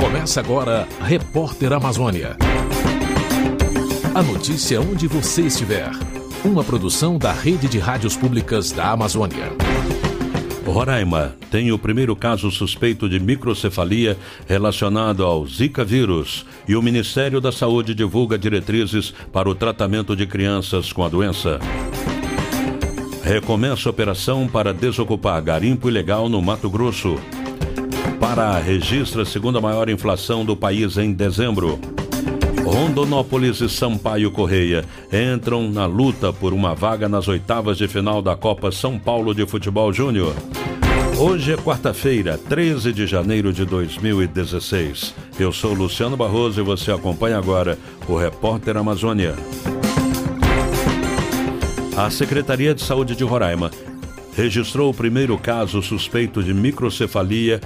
Começa agora Repórter Amazônia. A notícia onde você estiver. Uma produção da Rede de Rádios Públicas da Amazônia. Roraima tem o primeiro caso suspeito de microcefalia relacionado ao Zika vírus e o Ministério da Saúde divulga diretrizes para o tratamento de crianças com a doença. Recomeça a operação para desocupar garimpo ilegal no Mato Grosso. Pará registra a segunda maior inflação do país em dezembro. Rondonópolis e Sampaio Correia entram na luta por uma vaga nas oitavas de final da Copa São Paulo de Futebol Júnior. Hoje é quarta-feira, 13 de janeiro de 2016. Eu sou Luciano Barroso e você acompanha agora o Repórter Amazônia. A Secretaria de Saúde de Roraima registrou o primeiro caso suspeito de microcefalia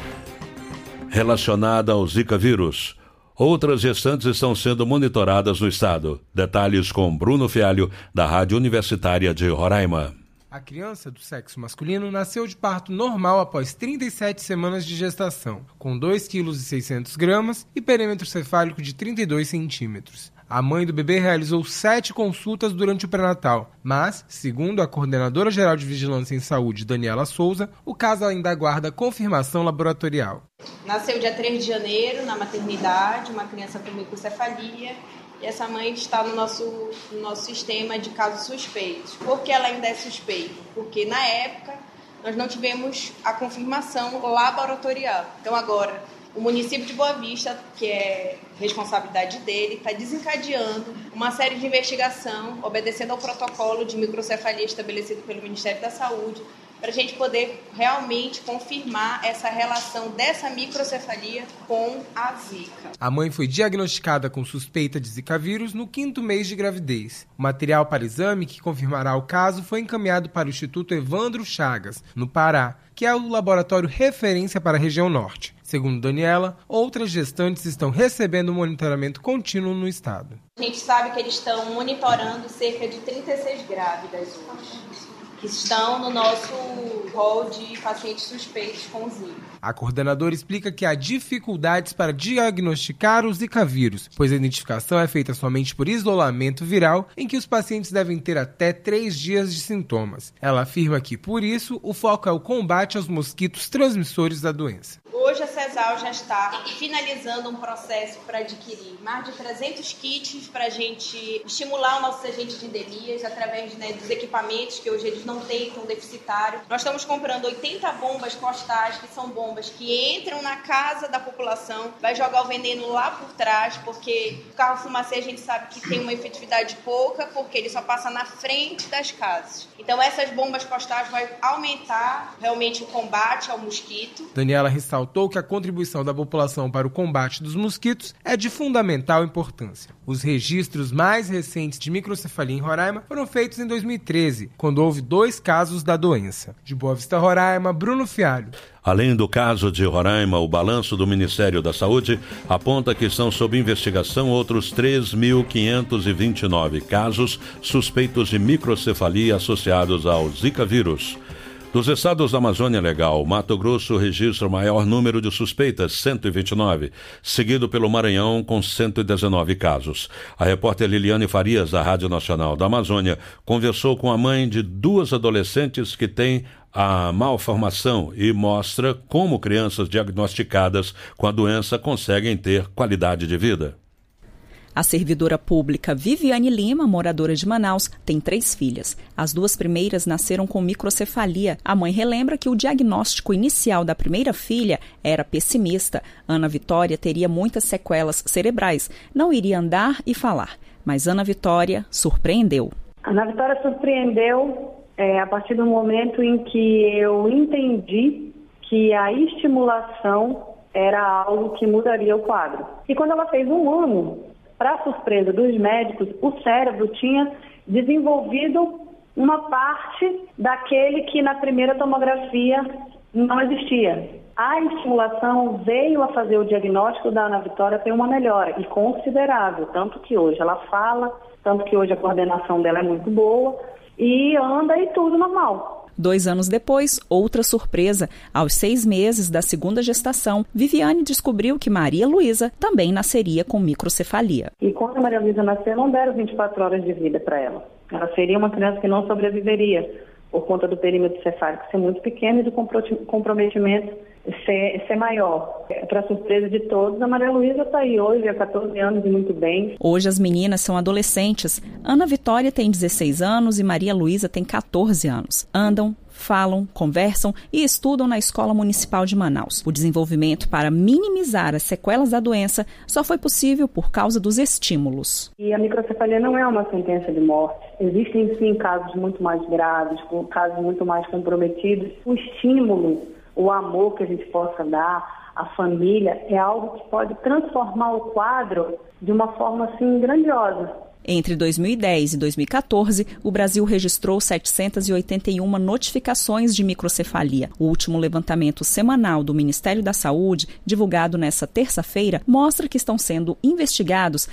relacionada ao Zika vírus. Outras gestantes estão sendo monitoradas no estado. Detalhes com Bruno Fialho, da Rádio Universitária de Roraima. A criança do sexo masculino nasceu de parto normal após 37 semanas de gestação, com 2,6 kg e perímetro cefálico de 32 centímetros. A mãe do bebê realizou 7 consultas durante o pré-natal, mas, segundo a coordenadora-geral de Vigilância em Saúde, Daniela Souza, o caso ainda aguarda confirmação laboratorial. Nasceu dia 3 de janeiro, na maternidade, uma criança com microcefalia, e essa mãe está no nosso sistema de casos suspeitos. Por que ela ainda é suspeita? Porque, na época, nós não tivemos a confirmação laboratorial. Então, agora, o município de Boa Vista, que é responsabilidade dele, está desencadeando uma série de investigação, obedecendo ao protocolo de microcefalia estabelecido pelo Ministério da Saúde, para a gente poder realmente confirmar essa relação dessa microcefalia com a Zika. A mãe foi diagnosticada com suspeita de Zika vírus no 5º mês de gravidez. O material para exame que confirmará o caso foi encaminhado para o Instituto Evandro Chagas, no Pará, que é o laboratório referência para a região norte. Segundo Daniela, outras gestantes estão recebendo monitoramento contínuo no estado. A gente sabe que eles estão monitorando cerca de 36 grávidas hoje, que estão no nosso rol de pacientes suspeitos com Zika. A coordenadora explica que há dificuldades para diagnosticar o Zika vírus, pois a identificação é feita somente por isolamento viral, em que os pacientes devem ter até 3 dias de sintomas. Ela afirma que, por isso, o foco é o combate aos mosquitos transmissores da doença. Hoje a CESAL já está finalizando um processo para adquirir mais de 300 kits para a gente estimular os nossos agentes de endemias através dos equipamentos que hoje eles não têm, estão deficitários. Nós estamos comprando 80 bombas postais, que são bombas que entram na casa da população, vai jogar o veneno lá por trás, porque o carro fumacê a gente sabe que tem uma efetividade pouca, porque ele só passa na frente das casas. Então essas bombas postais vão aumentar realmente o combate ao mosquito. Daniela ressaltou que a contribuição da população para o combate dos mosquitos é de fundamental importância. Os registros mais recentes de microcefalia em Roraima foram feitos em 2013, quando houve 2 casos da doença. De Boa Vista, Roraima, Bruno Fialho. Além do caso de Roraima, o balanço do Ministério da Saúde aponta que estão sob investigação outros 3.529 casos suspeitos de microcefalia associados ao Zika vírus. Dos estados da Amazônia Legal, Mato Grosso registra o maior número de suspeitas, 129, seguido pelo Maranhão, com 119 casos. A repórter Liliane Farias, da Rádio Nacional da Amazônia, conversou com a mãe de 2 adolescentes que têm a malformação e mostra como crianças diagnosticadas com a doença conseguem ter qualidade de vida. A servidora pública Viviane Lima, moradora de Manaus, tem 3 filhas. As 2 primeiras nasceram com microcefalia. A mãe relembra que o diagnóstico inicial da primeira filha era pessimista. Ana Vitória teria muitas sequelas cerebrais, não iria andar e falar. Mas Ana Vitória surpreendeu. Ana Vitória surpreendeu a partir do momento em que eu entendi que a estimulação era algo que mudaria o quadro. E quando ela fez 1 ano, para surpresa dos médicos, o cérebro tinha desenvolvido uma parte daquele que na primeira tomografia não existia. A estimulação veio a fazer o diagnóstico da Ana Vitória ter uma melhora, e considerável, tanto que hoje ela fala, tanto que hoje a coordenação dela é muito boa, e anda e tudo normal. 2 anos depois, outra surpresa. Aos 6 meses da segunda gestação, Viviane descobriu que Maria Luísa também nasceria com microcefalia. E quando a Maria Luísa nasceu, não deram 24 horas de vida para ela. Ela seria uma criança que não sobreviveria, por conta do perímetro cefálico ser muito pequeno e do comprometimento ser maior. Para surpresa de todos, a Maria Luísa está aí hoje, há 14 anos e muito bem. Hoje as meninas são adolescentes. Ana Vitória tem 16 anos e Maria Luísa tem 14 anos. Andam, falam, conversam e estudam na Escola Municipal de Manaus. O desenvolvimento para minimizar as sequelas da doença só foi possível por causa dos estímulos. E a microcefalia não é uma sentença de morte. Existem, sim, casos muito mais graves, casos muito mais comprometidos. O estímulo, o amor que a gente possa dar, a família, é algo que pode transformar o quadro de uma forma, assim, grandiosa. Entre 2010 e 2014, o Brasil registrou 781 notificações de microcefalia. O último levantamento semanal do Ministério da Saúde, divulgado nesta terça-feira, mostra que estão sendo investigados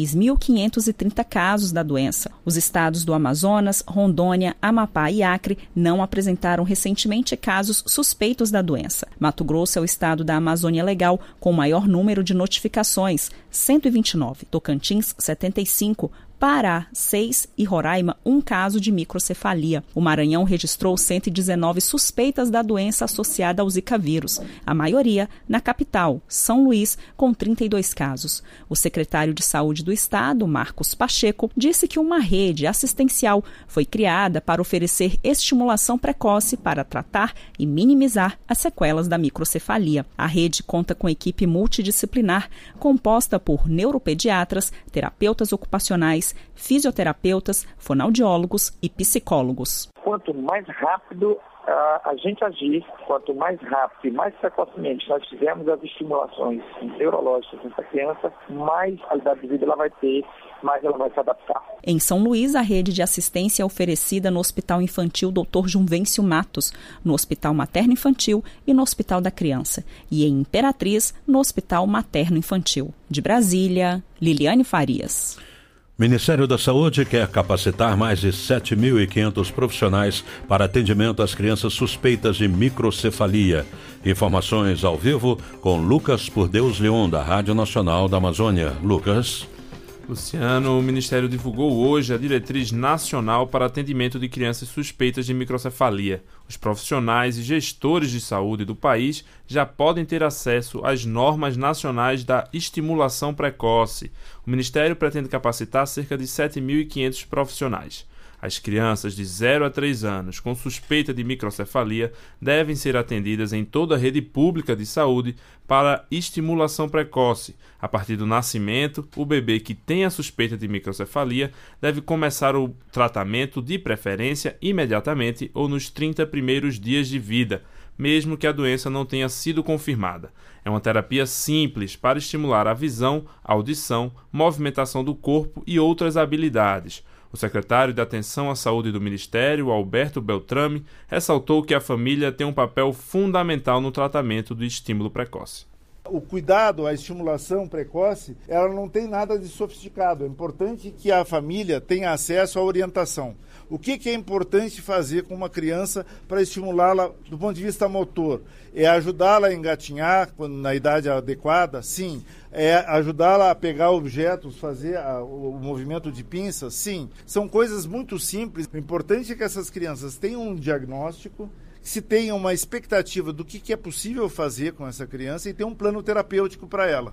3.530 casos da doença. Os estados do Amazonas, Rondônia, Amapá e Acre não apresentaram recentemente casos suspeitos da doença. Mato Grosso é o estado da Amazônia Legal com o maior número de notificações, 129. Tocantins, 75. Pará, 6 e Roraima, 1 caso de microcefalia. O Maranhão registrou 119 suspeitas da doença associada ao Zika vírus, a maioria na capital, São Luís, com 32 casos. O secretário de Saúde do Estado, Marcos Pacheco, disse que uma rede assistencial foi criada para oferecer estimulação precoce para tratar e minimizar as sequelas da microcefalia. A rede conta com equipe multidisciplinar composta por neuropediatras, terapeutas ocupacionais, fisioterapeutas, fonoaudiólogos e psicólogos. Quanto mais rápido a gente agir, quanto mais rápido e mais precocemente nós fizermos as estimulações neurológicas nessa criança, mais qualidade de vida ela vai ter, mais ela vai se adaptar. Em São Luís, a rede de assistência é oferecida no Hospital Infantil Dr. Junvêncio Matos, no Hospital Materno Infantil e no Hospital da Criança, e em Imperatriz, no Hospital Materno Infantil. De Brasília, Liliane Farias. Ministério da Saúde quer capacitar mais de 7.500 profissionais para atendimento às crianças suspeitas de microcefalia. Informações ao vivo com Lucas Por Deus Leon, da Rádio Nacional da Amazônia. Lucas. Luciano, o Ministério divulgou hoje a Diretriz Nacional para Atendimento de Crianças Suspeitas de Microcefalia. Os profissionais e gestores de saúde do país já podem ter acesso às normas nacionais da estimulação precoce. O Ministério pretende capacitar cerca de 7.500 profissionais. As crianças de 0 a 3 anos com suspeita de microcefalia devem ser atendidas em toda a rede pública de saúde para estimulação precoce. A partir do nascimento, o bebê que tem a suspeita de microcefalia deve começar o tratamento de preferência imediatamente ou nos 30 primeiros dias de vida, mesmo que a doença não tenha sido confirmada. É uma terapia simples para estimular a visão, a audição, movimentação do corpo e outras habilidades. O secretário de Atenção à Saúde do Ministério, Alberto Beltrame, ressaltou que a família tem um papel fundamental no tratamento do estímulo precoce. O cuidado, a estimulação precoce, ela não tem nada de sofisticado. É importante que a família tenha acesso à orientação. O que é importante fazer com uma criança para estimulá-la do ponto de vista motor? É ajudá-la a engatinhar na idade adequada? Sim. É ajudá-la a pegar objetos, fazer o movimento de pinça? Sim. São coisas muito simples. O importante é que essas crianças tenham um diagnóstico, se tenha uma expectativa do que é possível fazer com essa criança e ter um plano terapêutico para ela.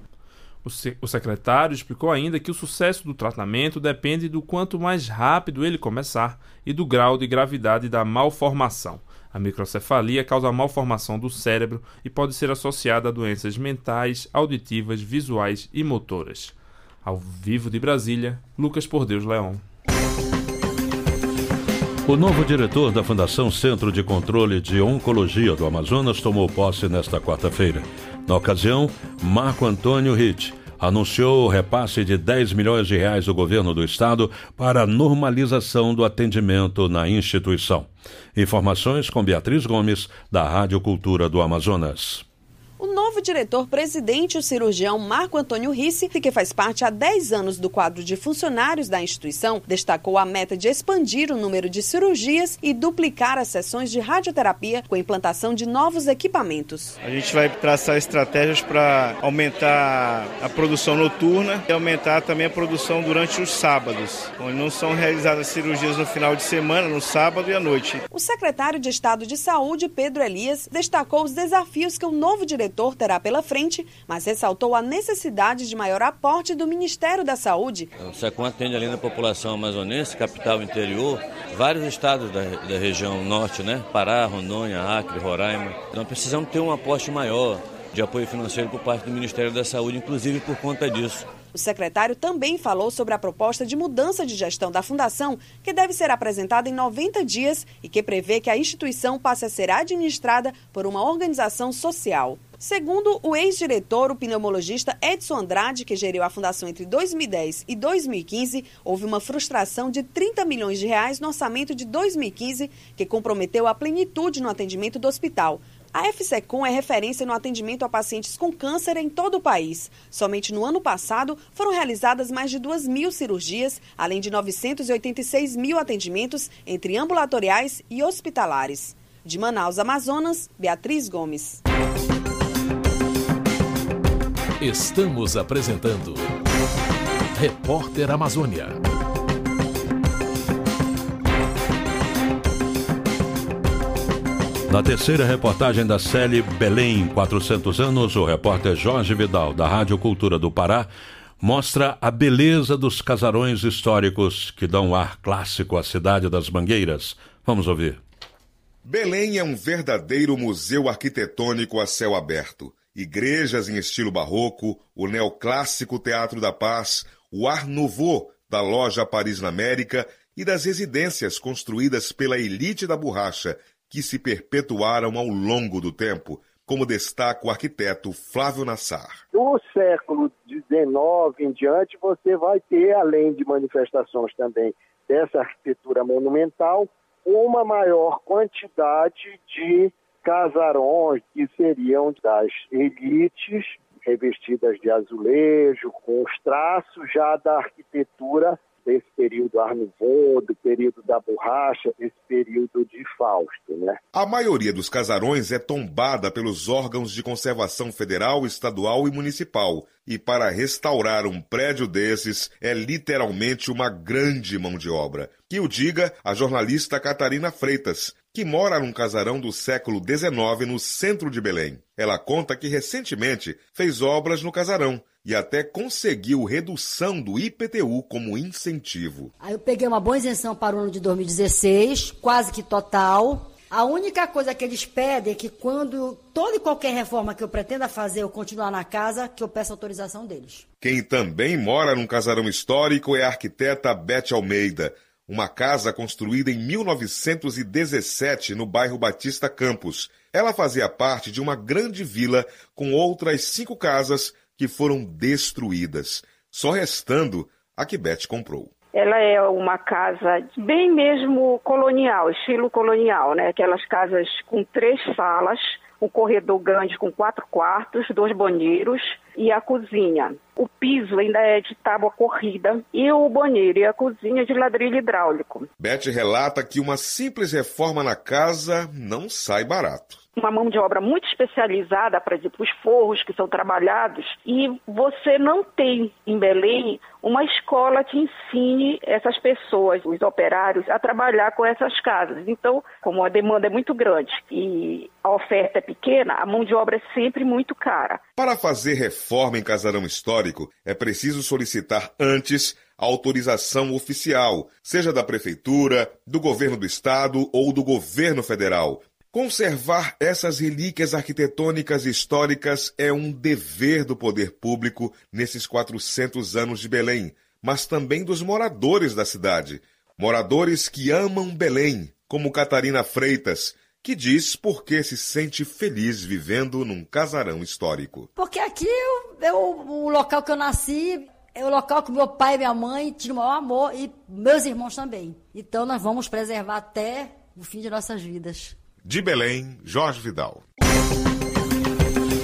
O secretário explicou ainda que o sucesso do tratamento depende do quanto mais rápido ele começar e do grau de gravidade da malformação. A microcefalia causa malformação do cérebro e pode ser associada a doenças mentais, auditivas, visuais e motoras. Ao vivo de Brasília, Lucas Por Deus Leon. O novo diretor da Fundação Centro de Controle de Oncologia do Amazonas tomou posse nesta quarta-feira. Na ocasião, Marco Antônio Ritt anunciou o repasse de R$10 milhões do governo do estado para a normalização do atendimento na instituição. Informações com Beatriz Gomes, da Rádio Cultura do Amazonas. O novo diretor-presidente, o cirurgião Marco Antônio Risse, que faz parte há 10 anos do quadro de funcionários da instituição, destacou a meta de expandir o número de cirurgias e duplicar as sessões de radioterapia com a implantação de novos equipamentos. A gente vai traçar estratégias para aumentar a produção noturna e aumentar também a produção durante os sábados, onde não são realizadas cirurgias no final de semana, no sábado e à noite. O secretário de Estado de Saúde, Pedro Elias, destacou os desafios que o novo diretor terá pela frente, mas ressaltou a necessidade de maior aporte do Ministério da Saúde. O SECOM atende ali na população amazonense, capital e interior, vários estados da região norte, Pará, Rondônia, Acre, Roraima. Nós precisamos ter um aporte maior de apoio financeiro por parte do Ministério da Saúde, inclusive por conta disso. O secretário também falou sobre a proposta de mudança de gestão da Fundação, que deve ser apresentada em 90 dias e que prevê que a instituição passe a ser administrada por uma organização social. Segundo o ex-diretor, o pneumologista Edson Andrade, que geriu a Fundação entre 2010 e 2015, houve uma frustração de 30 milhões de reais no orçamento de 2015, que comprometeu a plenitude no atendimento do hospital. A FSECOM é referência no atendimento a pacientes com câncer em todo o país. Somente no ano passado foram realizadas mais de 2.000 cirurgias, além de 986 mil atendimentos entre ambulatoriais e hospitalares. De Manaus, Amazonas, Beatriz Gomes. Estamos apresentando Repórter Amazônia. Na terceira reportagem da série Belém, 400 anos, o repórter Jorge Vidal, da Rádio Cultura do Pará, mostra a beleza dos casarões históricos que dão ar clássico à cidade das Mangueiras. Vamos ouvir. Belém é um verdadeiro museu arquitetônico a céu aberto. Igrejas em estilo barroco, o neoclássico Teatro da Paz, o Art Nouveau da loja Paris na América e das residências construídas pela elite da borracha, que se perpetuaram ao longo do tempo, como destaca o arquiteto Flávio Nassar. Do século XIX em diante, você vai ter, além de manifestações também dessa arquitetura monumental, uma maior quantidade de casarões que seriam das elites, revestidas de azulejo, com os traços já da arquitetura desse período Art Nouveau, do período da borracha, esse período de Fausto, A maioria dos casarões é tombada pelos órgãos de conservação federal, estadual e municipal. E para restaurar um prédio desses é literalmente uma grande mão de obra. Que o diga a jornalista Catarina Freitas, que mora num casarão do século XIX no centro de Belém. Ela conta que recentemente fez obras no casarão e até conseguiu redução do IPTU como incentivo. Aí eu peguei uma boa isenção para o ano de 2016, quase que total. A única coisa que eles pedem é que quando toda e qualquer reforma que eu pretenda fazer ou continuar na casa, que eu peça autorização deles. Quem também mora num casarão histórico é a arquiteta Beth Almeida. Uma casa construída em 1917 no bairro Batista Campos. Ela fazia parte de uma grande vila com outras 5 casas que foram destruídas, só restando a que Beth comprou. Ela é uma casa bem mesmo colonial, estilo colonial, Aquelas casas com 3 salas, um corredor grande com 4 quartos, 2 banheiros e a cozinha. O piso ainda é de tábua corrida e o banheiro e a cozinha de ladrilho hidráulico. Beth relata que uma simples reforma na casa não sai barato. Uma mão de obra muito especializada, por exemplo, os forros que são trabalhados, e você não tem em Belém uma escola que ensine essas pessoas, os operários, a trabalhar com essas casas. Então, como a demanda é muito grande e a oferta é pequena, a mão de obra é sempre muito cara. Para fazer reforma em casarão histórico, é preciso solicitar antes a autorização oficial, seja da prefeitura, do governo do estado ou do governo federal. Conservar essas relíquias arquitetônicas históricas é um dever do poder público nesses 400 anos de Belém, mas também dos moradores da cidade. Moradores que amam Belém, como Catarina Freitas, que diz por que se sente feliz vivendo num casarão histórico. Porque aqui é o local que eu nasci, é o local que meu pai e minha mãe tinham o maior amor e meus irmãos também. Então nós vamos preservar até o fim de nossas vidas. De Belém, Jorge Vidal.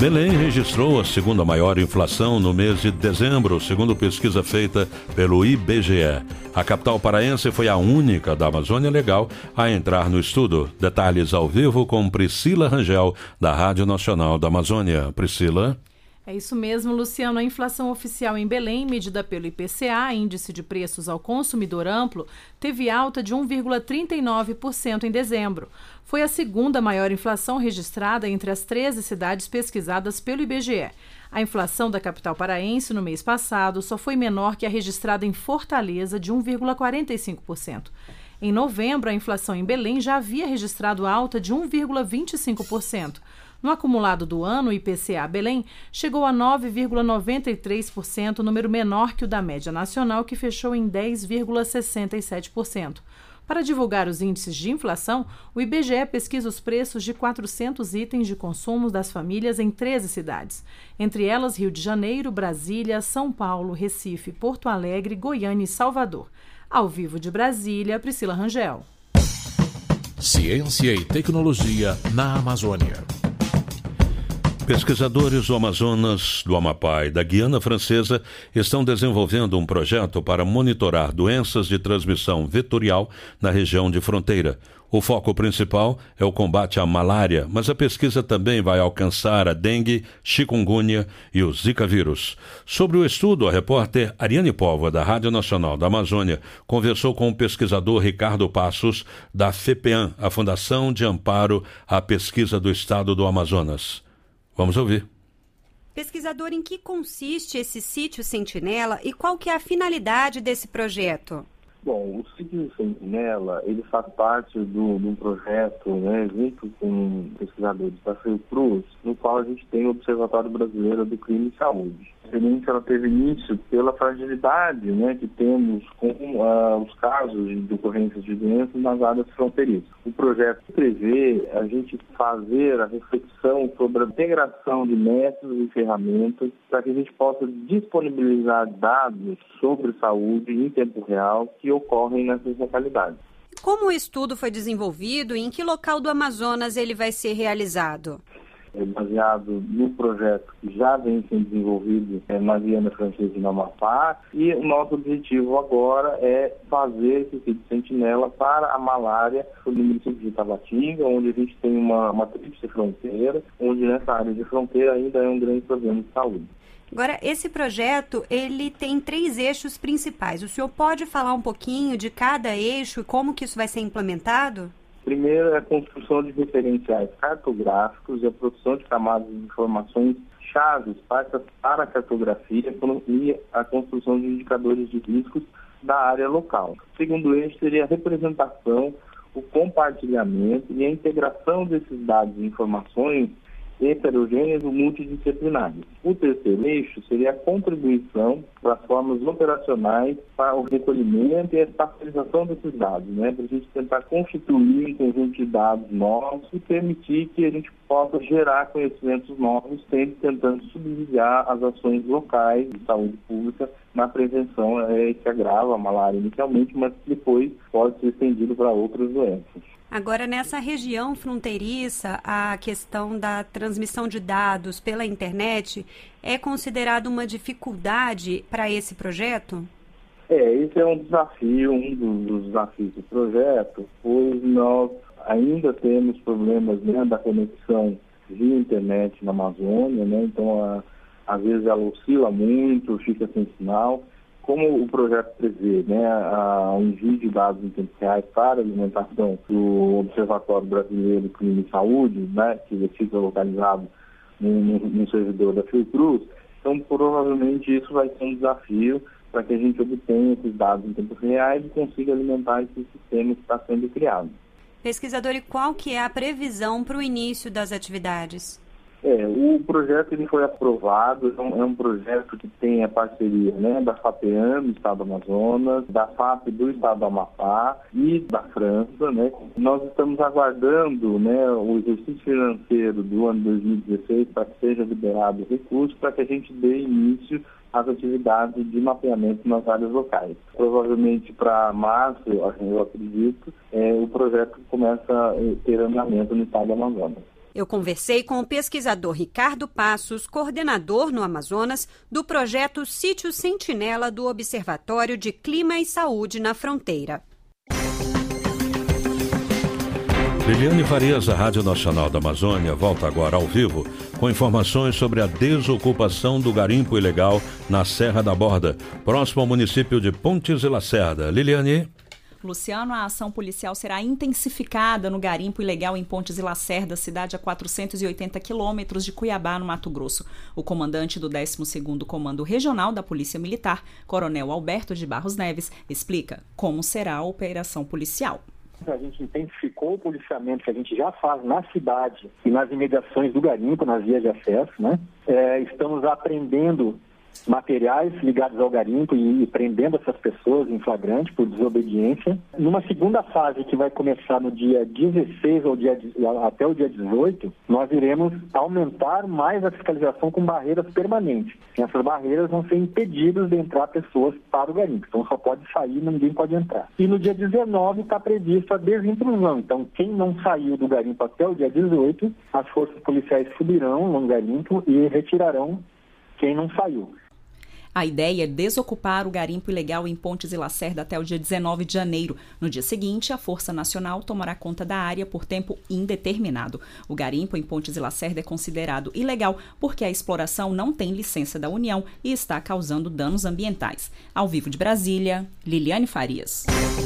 Belém registrou a segunda maior inflação no mês de dezembro, segundo pesquisa feita pelo IBGE. A capital paraense foi a única da Amazônia Legal a entrar no estudo. Detalhes ao vivo com Priscila Rangel, da Rádio Nacional da Amazônia. Priscila. É isso mesmo, Luciano. A inflação oficial em Belém, medida pelo IPCA, Índice de Preços ao Consumidor Amplo, teve alta de 1,39% em dezembro. Foi a segunda maior inflação registrada entre as 13 cidades pesquisadas pelo IBGE. A inflação da capital paraense no mês passado só foi menor que a registrada em Fortaleza, de 1,45%. Em novembro, a inflação em Belém já havia registrado alta de 1,25%. No acumulado do ano, o IPCA Belém chegou a 9,93%, número menor que o da média nacional, que fechou em 10,67%. Para divulgar os índices de inflação, o IBGE pesquisa os preços de 400 itens de consumo das famílias em 13 cidades, entre elas Rio de Janeiro, Brasília, São Paulo, Recife, Porto Alegre, Goiânia e Salvador. Ao vivo de Brasília, Priscila Rangel. Ciência e tecnologia na Amazônia. Pesquisadores do Amazonas, do Amapá e da Guiana Francesa estão desenvolvendo um projeto para monitorar doenças de transmissão vetorial na região de fronteira. O foco principal é o combate à malária, mas a pesquisa também vai alcançar a dengue, chikungunya e o Zika vírus. Sobre o estudo, a repórter Ariane Póvoa, da Rádio Nacional da Amazônia, conversou com o pesquisador Ricardo Passos, da FEPEAM, a Fundação de Amparo à Pesquisa do Estado do Amazonas. Vamos ouvir. Pesquisador, em que consiste esse sítio Sentinela e qual que é a finalidade desse projeto? Bom, o sítio Sentinela, ele faz parte de um projeto, junto com pesquisadores da Fiocruz, no qual a gente tem o Observatório Brasileiro do Clima e Saúde. A experiência ela teve início pela fragilidade que temos com os casos de ocorrência de doenças nas áreas fronteiriças. O projeto prevê a gente fazer a reflexão sobre a integração de métodos e ferramentas para que a gente possa disponibilizar dados sobre saúde em tempo real que ocorrem nessas localidades. Como o estudo foi desenvolvido e em que local do Amazonas ele vai ser realizado? É baseado no projeto que já vem sendo desenvolvido na Guiana Francesa e no Amapá, e o nosso objetivo agora é fazer esse sítio Sentinela para a malária no município de Tabatinga, onde a gente tem uma tríplice fronteira, onde nessa área de fronteira ainda é um grande problema de saúde. Agora, esse projeto, ele tem 3 eixos principais. O senhor pode falar um pouquinho de cada eixo e como que isso vai ser implementado? Primeiro é a construção de referenciais cartográficos e a produção de camadas de informações chaves para a cartografia e a construção de indicadores de riscos da área local. O segundo eixo seria a representação, o compartilhamento e a integração desses dados e informações heterogêneas ou multidisciplinares. O terceiro eixo seria a contribuição para as formas operacionais para o recolhimento e a espacialização desses dados, para a gente tentar constituir um conjunto de dados novos e permitir que a gente possa gerar conhecimentos novos, sempre tentando subsidiar as ações locais de saúde pública na prevenção que agrava a malária inicialmente, mas depois pode ser estendido para outras doenças. Agora, nessa região fronteiriça, a questão da transmissão de dados pela internet é considerada uma dificuldade para esse projeto? Esse é um desafio, um dos desafios do projeto, pois nós ainda temos problemas da conexão via internet na Amazônia, então às vezes ela oscila muito, fica sem sinal. Como o projeto prevê o envio de dados em tempo real para a alimentação do Observatório Brasileiro de Clima e Saúde, que fica localizado no servidor da Fiocruz, então provavelmente isso vai ser um desafio para que a gente obtenha esses dados em tempo real e consiga alimentar esse sistema que está sendo criado. Pesquisador, e qual que é a previsão para o início das atividades? O projeto ele foi aprovado, é um projeto que tem a parceria da FAPEAM do Estado do Amazonas, da FAP do Estado do Amapá e da França. Nós estamos aguardando o exercício financeiro do ano 2016 para que seja liberado recursos para que a gente dê início às atividades de mapeamento nas áreas locais. Provavelmente para março, eu acredito, o projeto começa a ter andamento no Estado do Amazonas. Eu conversei com o pesquisador Ricardo Passos, coordenador no Amazonas do projeto Sítio Sentinela do Observatório de Clima e Saúde na Fronteira. Liliane Farias, da Rádio Nacional da Amazônia, volta agora ao vivo com informações sobre a desocupação do garimpo ilegal na Serra da Borda, próximo ao município de Pontes e Lacerda. Liliane. Luciano, a ação policial será intensificada no garimpo ilegal em Pontes e Lacerda, cidade a 480 quilômetros de Cuiabá, no Mato Grosso. O comandante do 12º Comando Regional da Polícia Militar, Coronel Alberto de Barros Neves, explica como será a operação policial. A gente intensificou o policiamento que a gente já faz na cidade e nas imediações do garimpo, nas vias de acesso, né? Estamos apreendendo materiais ligados ao garimpo e prendendo essas pessoas em flagrante por desobediência. Numa segunda fase, que vai começar no dia 16 até o dia 18, nós iremos aumentar mais a fiscalização com barreiras permanentes. E essas barreiras vão ser impedidas de entrar pessoas para o garimpo. Então só pode sair, ninguém pode entrar. E no dia 19 está prevista a desintrusão. Então quem não saiu do garimpo até o dia 18, as forças policiais subirão no garimpo e retirarão quem não saiu. A ideia é desocupar o garimpo ilegal em Pontes e Lacerda até o dia 19 de janeiro. No dia seguinte, a Força Nacional tomará conta da área por tempo indeterminado. O garimpo em Pontes e Lacerda é considerado ilegal porque a exploração não tem licença da União e está causando danos ambientais. Ao vivo de Brasília, Liliane Farias.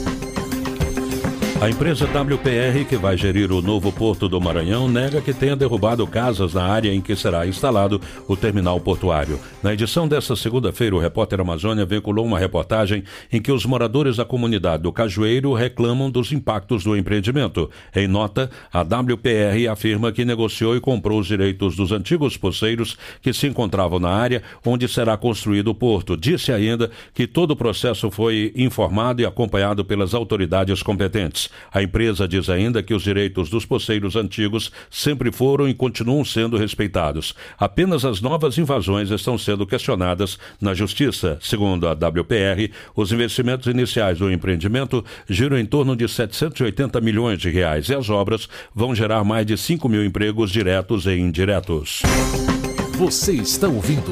A empresa WPR, que vai gerir o novo Porto do Maranhão, nega que tenha derrubado casas na área em que será instalado o terminal portuário. Na edição desta segunda-feira, o repórter Amazônia veiculou uma reportagem em que os moradores da comunidade do Cajueiro reclamam dos impactos do empreendimento. Em nota, a WPR afirma que negociou e comprou os direitos dos antigos poceiros que se encontravam na área onde será construído o porto. Disse ainda que todo o processo foi informado e acompanhado pelas autoridades competentes. A empresa diz ainda que os direitos dos poceiros antigos sempre foram e continuam sendo respeitados. Apenas as novas invasões estão sendo questionadas na Justiça. Segundo a WPR, os investimentos iniciais do empreendimento giram em torno de 780 milhões de reais e as obras vão gerar mais de 5 mil empregos diretos e indiretos. Você está ouvindo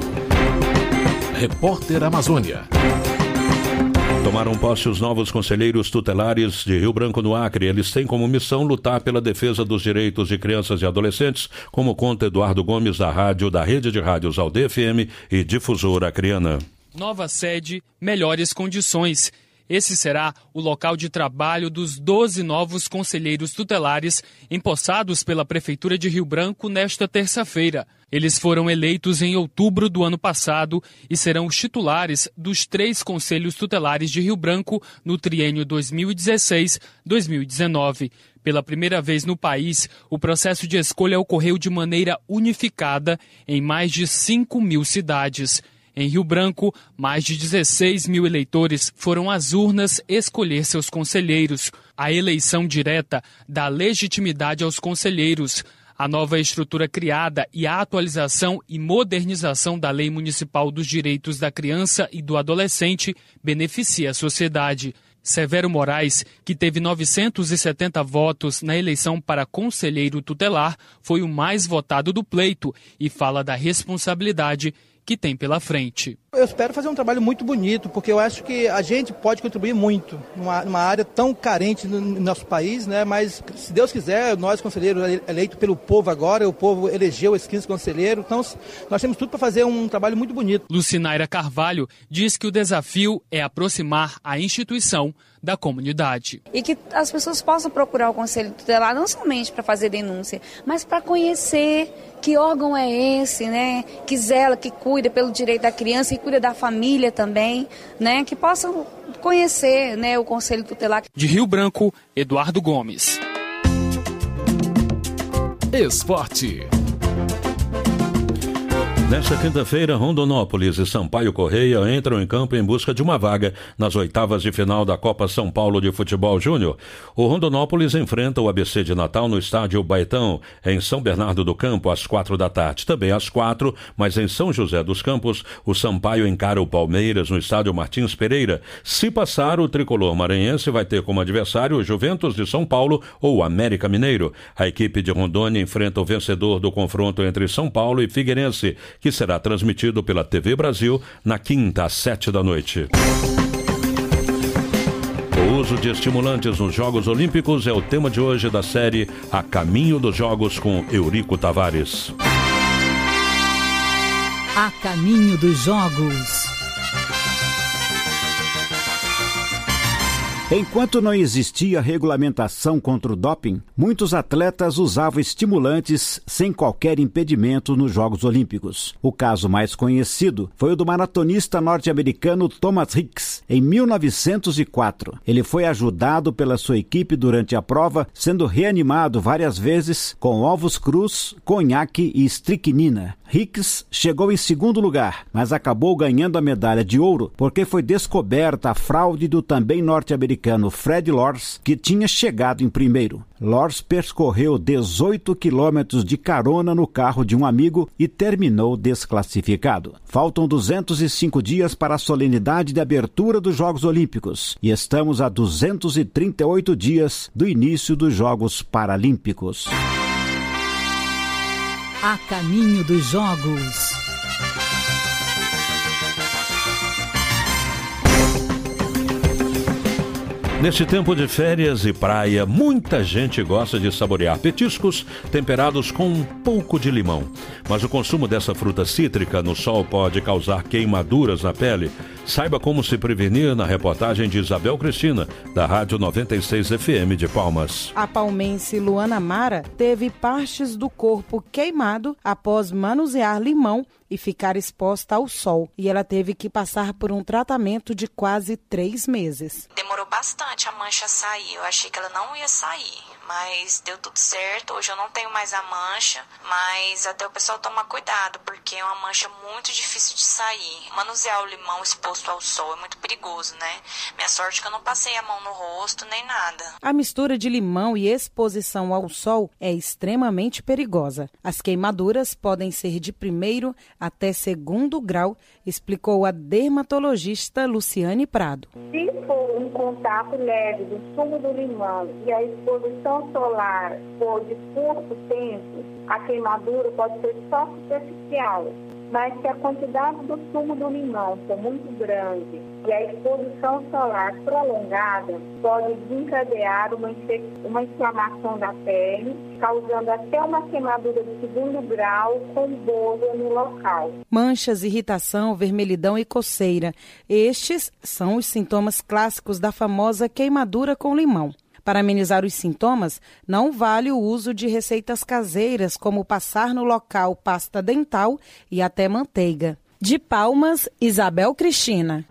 Repórter Amazônia. Tomaram posse os novos conselheiros tutelares de Rio Branco, no Acre. Eles têm como missão lutar pela defesa dos direitos de crianças e adolescentes, como conta Eduardo Gomes, da Rede de Rádios Aldeia FM e Difusora Acreana. Nova sede, melhores condições. Esse será o local de trabalho dos 12 novos conselheiros tutelares empossados pela Prefeitura de Rio Branco nesta terça-feira. Eles foram eleitos em outubro do ano passado e serão os titulares dos 3 conselhos tutelares de Rio Branco no triênio 2016-2019. Pela primeira vez no país, o processo de escolha ocorreu de maneira unificada em mais de 5 mil cidades. Em Rio Branco, mais de 16 mil eleitores foram às urnas escolher seus conselheiros. A eleição direta dá legitimidade aos conselheiros. A nova estrutura criada e a atualização e modernização da Lei Municipal dos Direitos da Criança e do Adolescente beneficia a sociedade. Severo Moraes, que teve 970 votos na eleição para conselheiro tutelar, foi o mais votado do pleito e fala da responsabilidade que tem pela frente. Eu espero fazer um trabalho muito bonito, porque eu acho que a gente pode contribuir muito numa área tão carente no nosso país, né? Mas, se Deus quiser, nós, conselheiros eleitos pelo povo agora, o povo elegeu esses 15 conselheiros, então nós temos tudo para fazer um trabalho muito bonito. Lucinaira Carvalho diz que o desafio é aproximar a instituição da comunidade. E que as pessoas possam procurar o Conselho Tutelar não somente para fazer denúncia, mas para conhecer que órgão é esse, né? Que zela, que cuida pelo direito da criança e cuida da família também, né? Que possam conhecer, né, o Conselho Tutelar. De Rio Branco, Eduardo Gomes. Esporte. Nesta quinta-feira, Rondonópolis e Sampaio Correia entram em campo em busca de uma vaga nas oitavas de final da Copa São Paulo de Futebol Júnior. O Rondonópolis enfrenta o ABC de Natal no estádio Baetão, em São Bernardo do Campo, às 4h. Também às 4h, mas em São José dos Campos, o Sampaio encara o Palmeiras no estádio Martins Pereira. Se passar, o tricolor maranhense vai ter como adversário o Juventus de São Paulo ou o América Mineiro. A equipe de Rondônia enfrenta o vencedor do confronto entre São Paulo e Figueirense, que será transmitido pela TV Brasil na quinta às 7h. O uso de estimulantes nos Jogos Olímpicos é o tema de hoje da série A Caminho dos Jogos com Eurico Tavares. A Caminho dos Jogos. Enquanto não existia regulamentação contra o doping, muitos atletas usavam estimulantes sem qualquer impedimento nos Jogos Olímpicos. O caso mais conhecido foi o do maratonista norte-americano Thomas Hicks, em 1904. Ele foi ajudado pela sua equipe durante a prova, sendo reanimado várias vezes com ovos crus, conhaque e estricnina. Hicks chegou em segundo lugar, mas acabou ganhando a medalha de ouro porque foi descoberta a fraude do também norte-americano Fred Lors, que tinha chegado em primeiro. Lors percorreu 18 quilômetros de carona no carro de um amigo e terminou desclassificado. Faltam 205 dias para a solenidade de abertura dos Jogos Olímpicos e estamos a 238 dias do início dos Jogos Paralímpicos. A Caminho dos Jogos. Neste tempo de férias e praia, muita gente gosta de saborear petiscos temperados com um pouco de limão. Mas o consumo dessa fruta cítrica no sol pode causar queimaduras na pele. Saiba como se prevenir na reportagem de Isabel Cristina, da Rádio 96 FM de Palmas. A palmense Luana Mara teve partes do corpo queimado após manusear limão e ficar exposta ao sol. E ela teve que passar por um tratamento de quase 3 meses. Demorou bastante a mancha sair. Eu achei que ela não ia sair, mas deu tudo certo. Hoje eu não tenho mais a mancha, mas até o pessoal tomar cuidado, porque é uma mancha muito difícil de sair. Manusear o limão exposto ao sol é muito perigoso, né? Minha sorte é que eu não passei a mão no rosto nem nada. A mistura de limão e exposição ao sol é extremamente perigosa. As queimaduras podem ser de 1º até 2º grau, explicou a dermatologista Luciane Prado. Se for um contato leve do sumo do limão e a exposição solar for de curto tempo, a queimadura pode ser só superficial. Mas se a quantidade do sumo do limão for muito grande e a exposição solar prolongada, pode desencadear uma inflamação da pele, causando até uma queimadura de 2º grau com bolha no local. Manchas, irritação, vermelhidão e coceira. Estes são os sintomas clássicos da famosa queimadura com limão. Para amenizar os sintomas, não vale o uso de receitas caseiras, como passar no local pasta dental e até manteiga. De Palmas, Isabel Cristina.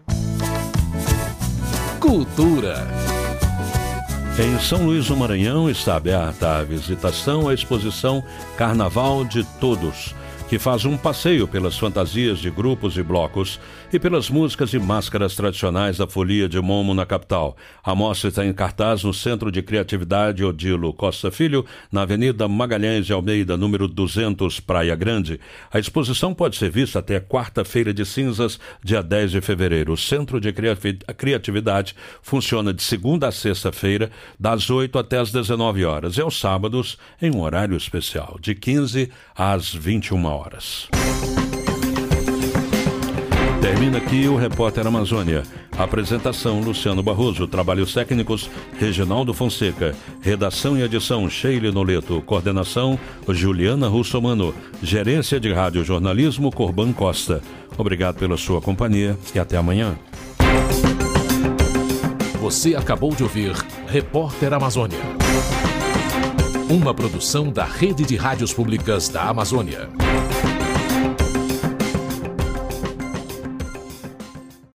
Cultura. Em São Luís do Maranhão está aberta a visitação à exposição Carnaval de Todos, que faz um passeio pelas fantasias de grupos e blocos e pelas músicas e máscaras tradicionais da folia de Momo na capital. A mostra está em cartaz no Centro de Criatividade Odilo Costa Filho, na Avenida Magalhães de Almeida, número 200, Praia Grande. A exposição pode ser vista até quarta-feira de cinzas, dia 10 de fevereiro. O Centro de Criatividade funciona de segunda a sexta-feira, das 8 até as 19 horas, e aos sábados em um horário especial, de 15 às 21 horas. Termina aqui o Repórter Amazônia. Apresentação: Luciano Barroso. Trabalhos técnicos: Reginaldo Fonseca. Redação e edição: Sheila Noleto. Coordenação: Juliana Russomano. Gerência de Rádio Jornalismo: Corban Costa. Obrigado pela sua companhia e até amanhã. Você acabou de ouvir Repórter Amazônia, uma produção da Rede de Rádios Públicas da Amazônia.